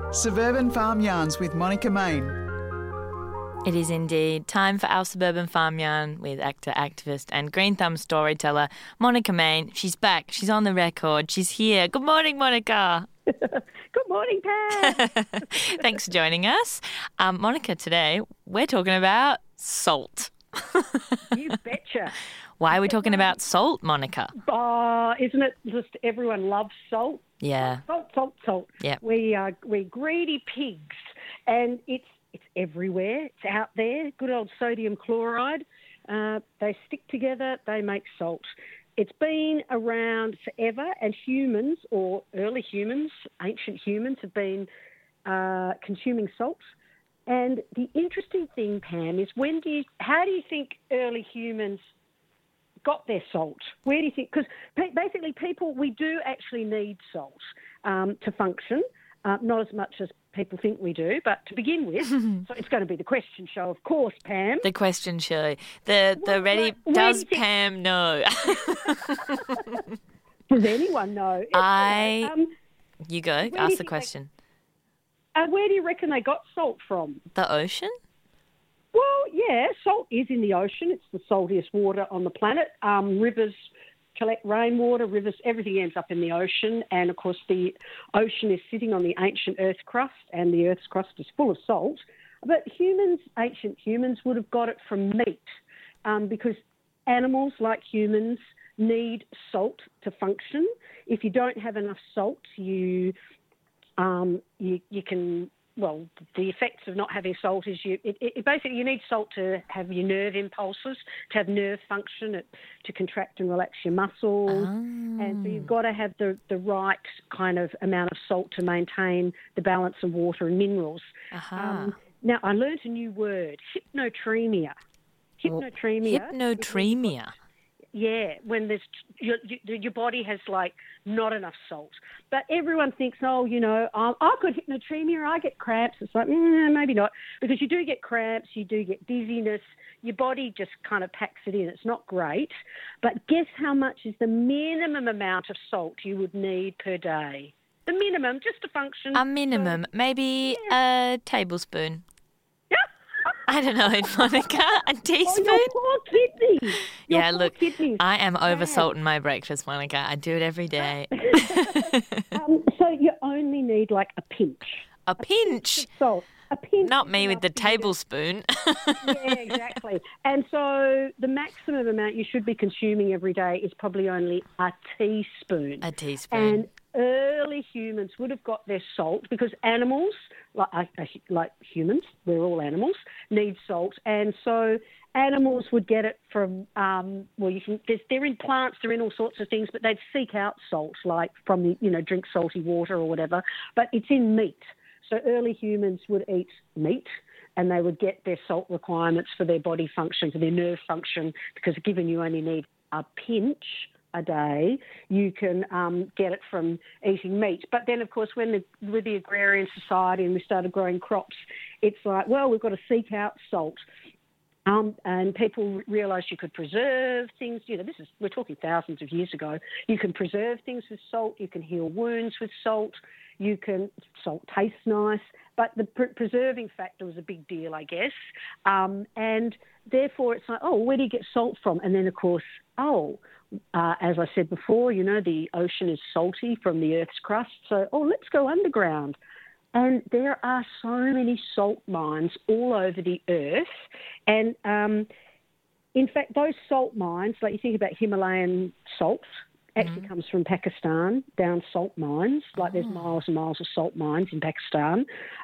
Suburban Farm Yarns with Monica Main. It is indeed time for our Suburban Farm Yarn with actor, activist and Green Thumb storyteller Monica Main. She's back. She's on the record. She's here. Good morning, Monica. Good morning, Pam. Thanks for joining us. Monica, today we're talking about salt. You betcha. Why are we talking about salt, Monica? Isn't it just everyone loves salt? Yeah. Salt. Yep. We're greedy pigs, and it's everywhere. It's out there. Good old sodium chloride. They stick together. They make salt. It's been around forever, and humans, or early humans, ancient humans, have been consuming salt. And the interesting thing, Pam, is how do you think early humans got their salt? Where do you think? Because basically we do actually need salt to function, not as much as people think we do, but to begin with, so it's going to be the question show, of course, Pam. The question show. Does Pam know? Does anyone know? You go, ask the question. Where do you reckon they got salt from? The ocean? Well, yeah, salt is in the ocean. It's the saltiest water on the planet. Rivers collect rainwater, everything ends up in the ocean. And, of course, the ocean is sitting on the ancient Earth's crust, and the Earth's crust is full of salt. But ancient humans would have got it from meat because animals, like humans, need salt to function. If you don't have enough salt, you can... Well, the effects of not having salt is basically you need salt to have your nerve impulses, to have nerve function, to contract and relax your muscles. And so you've got to have the right kind of amount of salt to maintain the balance of water and minerals. Now, I learned a new word, hypnotremia. Hypnotremia. Yeah, when there's your body has not enough salt, but everyone thinks, I've got hypnotremia, I get cramps. It's like maybe not, because you do get cramps, you do get dizziness. Your body just kind of packs it in. It's not great, but guess how much is the minimum amount of salt you would need per day? The minimum, just to function. A minimum, maybe a tablespoon. I don't know, Monica, a teaspoon? Oh, your poor kidneys. Look, I am over-salting my breakfast, Monica. I do it every day. So you only need a pinch. A pinch? Salt. A pinch. Not me with the tablespoon. Yeah, exactly. And so the maximum amount you should be consuming every day is probably only a teaspoon. A teaspoon. And early humans would have got their salt because animals, like humans, we're all animals, need salt. And so animals would get it from, they're in plants, they're in all sorts of things, but they'd seek out salt, like from drink salty water or whatever. But it's in meat. So early humans would eat meat, and they would get their salt requirements for their body function, for their nerve function, because given you only need a pinch a day, you can get it from eating meat. But then, of course, with the agrarian society and we started growing crops, it's we've got to seek out salt. And people realised you could preserve things. We're talking thousands of years ago. You can preserve things with salt. You can heal wounds with salt. Salt tastes nice, but the preserving factor was a big deal, I guess. And therefore, it's where do you get salt from? And then, of course, as I said before, the ocean is salty from the Earth's crust. So, let's go underground. And there are so many salt mines all over the Earth. And, in fact, those salt mines, like you think about Himalayan salts, actually comes from Pakistan, down salt mines. There's miles and miles of salt mines in Pakistan.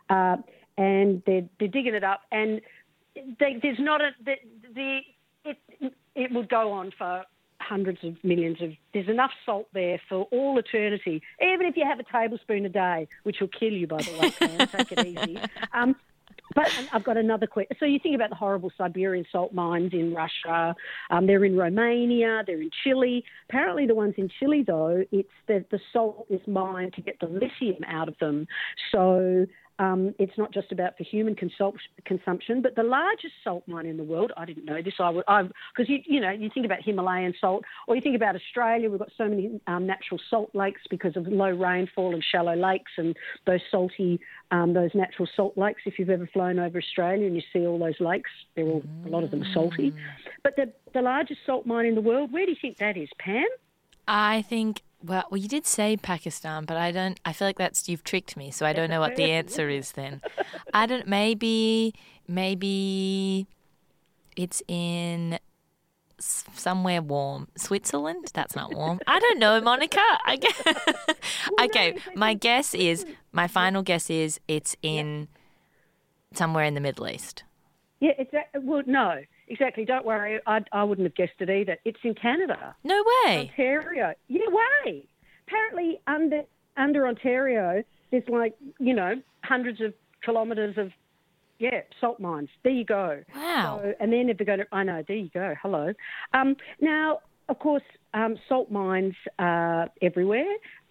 And they're digging it up. And there's not it would go on for hundreds of millions there's enough salt there for all eternity, even if you have a tablespoon a day, which will kill you, by the way, Pam. Take it easy. But I've got another question. So you think about the horrible Siberian salt mines in Russia. They're in Romania. They're in Chile. Apparently the ones in Chile, though, it's the salt is mined to get the lithium out of them. So It's not just about for human consumption, but the largest salt mine in the world. I didn't know this. Because you think about Himalayan salt, or you think about Australia. We've got so many natural salt lakes because of low rainfall and shallow lakes, and those those natural salt lakes. If you've ever flown over Australia and you see all those lakes, a lot of them are salty. But the largest salt mine in the world, where do you think that is, Pam? I think, well, you did say Pakistan, but I feel like you've tricked me, so I don't know what the answer is then. Maybe it's in somewhere warm. Switzerland? That's not warm. I don't know, Monica. Okay, my final guess is it's in somewhere in the Middle East. Yeah, well, no. Exactly. Don't worry. I wouldn't have guessed it either. It's in Canada. No way. Ontario. Yeah, way. Apparently, under Ontario, there's hundreds of kilometres of salt mines. There you go. Wow. So, and then if they're going to, I know. There you go. Hello. Now, of course, salt mines are everywhere.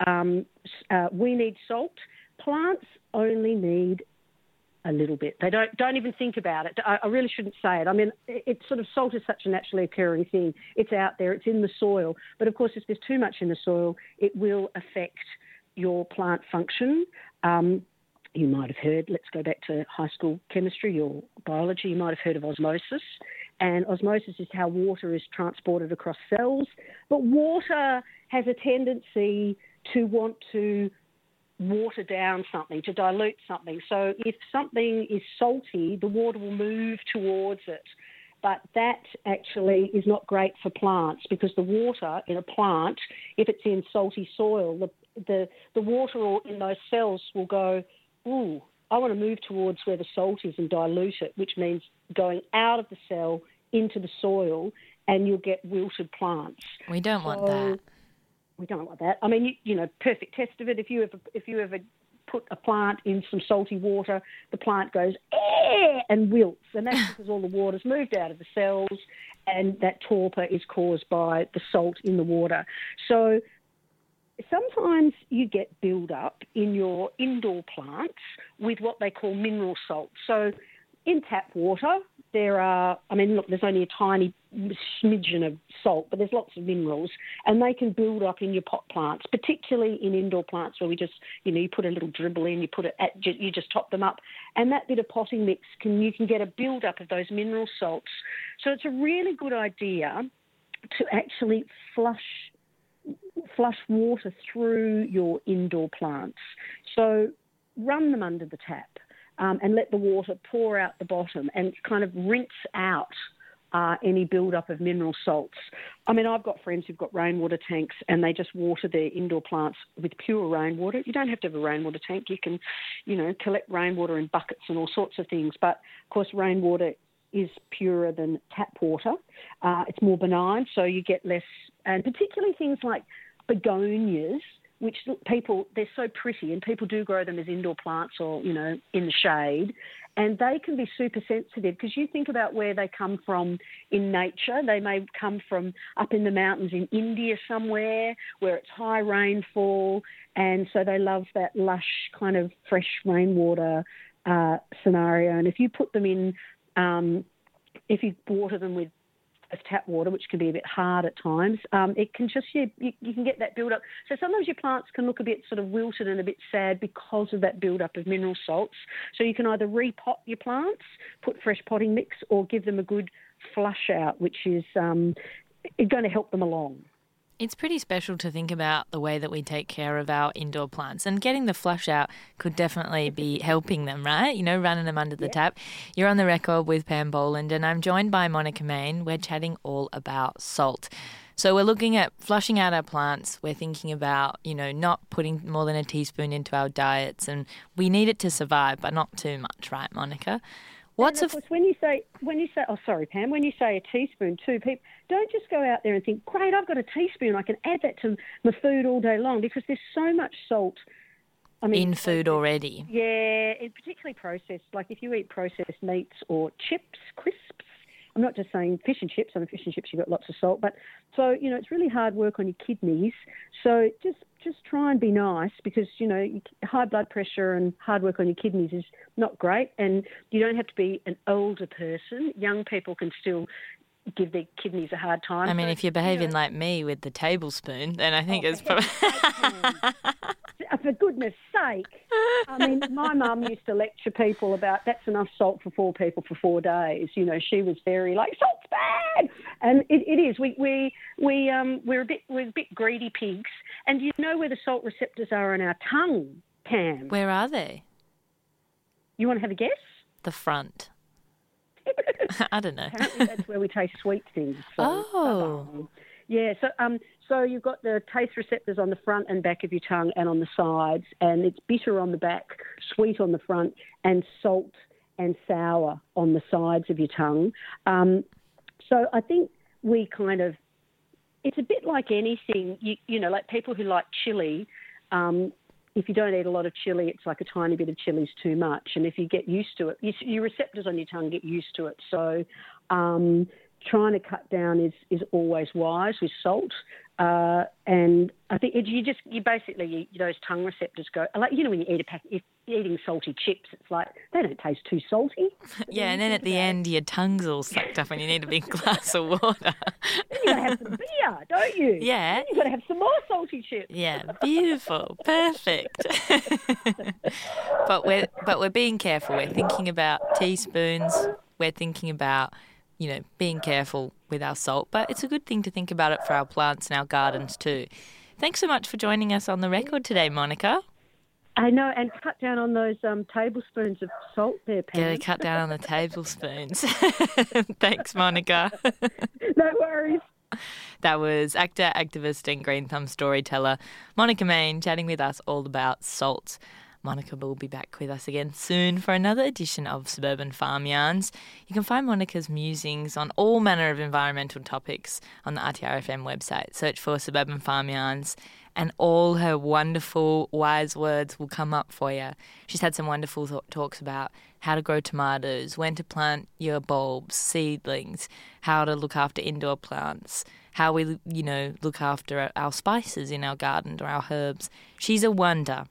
We need salt. Plants only need a little bit. They don't even think about it. I really shouldn't say it. I mean, salt is such a naturally occurring thing. It's out there. It's in the soil. But of course, if there's too much in the soil, it will affect your plant function. You might have heard, let's go back to high school chemistry or biology, you might have heard of osmosis. And osmosis is how water is transported across cells. But water has a tendency to want to water down something, to dilute something. So if something is salty, the water will move towards it. But that actually is not great for plants, because the water in a plant, if it's in salty soil, the water in those cells will go, ooh, I want to move towards where the salt is and dilute it, which means going out of the cell into the soil, and you'll get wilted plants. We don't want that. We don't want that. I mean, perfect test of it. If you ever put a plant in some salty water, the plant goes and wilts, and that's because all the water's moved out of the cells, and that torpor is caused by the salt in the water. So sometimes you get build-up in your indoor plants with what they call mineral salt. So in tap water, there's only a tiny smidgen of salt, but there's lots of minerals, and they can build up in your pot plants, particularly in indoor plants where we just, you put a little dribble in, you just top them up, and that bit of potting mix you can get a build-up of those mineral salts. So it's a really good idea to actually flush water through your indoor plants. So run them under the tap. And let the water pour out the bottom and kind of rinse out any build-up of mineral salts. I mean, I've got friends who've got rainwater tanks, and they just water their indoor plants with pure rainwater. You don't have to have a rainwater tank. You can, collect rainwater in buckets and all sorts of things. But, of course, rainwater is purer than tap water. It's more benign, so you get less, and particularly things like begonias, which they're so pretty, and people do grow them as indoor plants or, in the shade, and they can be super sensitive, because you think about where they come from in nature. They may come from up in the mountains in India somewhere where it's high rainfall, and so they love that lush kind of fresh rainwater scenario. And if you put them in, if you water them with tap water, which can be a bit hard at times, it can just, you can get that build-up. So sometimes your plants can look a bit sort of wilted and a bit sad because of that build-up of mineral salts. So you can either repot your plants, put fresh potting mix, or give them a good flush out, which is going to help them along. It's pretty special to think about the way that we take care of our indoor plants, and getting the flush out could definitely be helping them, right? Running them under the tap. You're on the record with Pam Boland, and I'm joined by Monica Main. We're chatting all about salt. So we're looking at flushing out our plants. We're thinking about, not putting more than a teaspoon into our diets, and we need it to survive, but not too much, right, Monica? When you say, oh, sorry, Pam, when you say a teaspoon too, people don't just go out there and think, great, I've got a teaspoon, I can add that to my food all day long, because there's so much salt. In food already. Yeah, particularly processed. Like if you eat processed meats or chips, crisps, I'm not just saying fish and chips. On the fish and chips, you've got lots of salt. But so, it's really hard work on your kidneys. So just try and be nice because, high blood pressure and hard work on your kidneys is not great. And you don't have to be an older person. Young people can still give their kidneys a hard time. I mean, if you're behaving like me with the tablespoon, then I think it's probably... For goodness sake. I mean, my mum used to lecture people about that's enough salt for 4 people for 4 days. She was very like, salt's bad. And it is. We're a bit greedy pigs. And do you know where the salt receptors are on our tongue, Pam? Where are they? You want to have a guess? The front. I don't know. Apparently that's where we taste sweet things. So, yeah, so you've got the taste receptors on the front and back of your tongue and on the sides, and it's bitter on the back, sweet on the front, and salt and sour on the sides of your tongue. So I think we kind of, it's a bit like anything, like people who like chili, if you don't eat a lot of chili, it's like a tiny bit of chili's too much. And if you get used to it, your receptors on your tongue get used to it. So trying to cut down is always wise with salt. And I think those tongue receptors go, like, when you eat if you're eating salty chips, it's like they don't taste too salty. Yeah, and then at the end, your tongue's all sucked up and you need a big glass of water. Then you got to have some beer, don't you? Yeah. Then you got to have some more salty chips. Yeah, beautiful, perfect. But we're being careful. We're thinking about teaspoons. We're thinking about being careful with our salt, but it's a good thing to think about it for our plants and our gardens too. Thanks so much for joining us on the record today, Monica. I know, and cut down on those tablespoons of salt there, Pam. Yeah, cut down on the tablespoons. Thanks, Monica. No worries. That was actor, activist and Green Thumb storyteller Monica Main chatting with us all about salt. Monica will be back with us again soon for another edition of Suburban Farm Yarns. You can find Monica's musings on all manner of environmental topics on the RTRFM website. Search for Suburban Farm Yarns and all her wonderful wise words will come up for you. She's had some wonderful talks about how to grow tomatoes, when to plant your bulbs, seedlings, how to look after indoor plants, how we, look after our spices in our garden or our herbs. She's a wonder.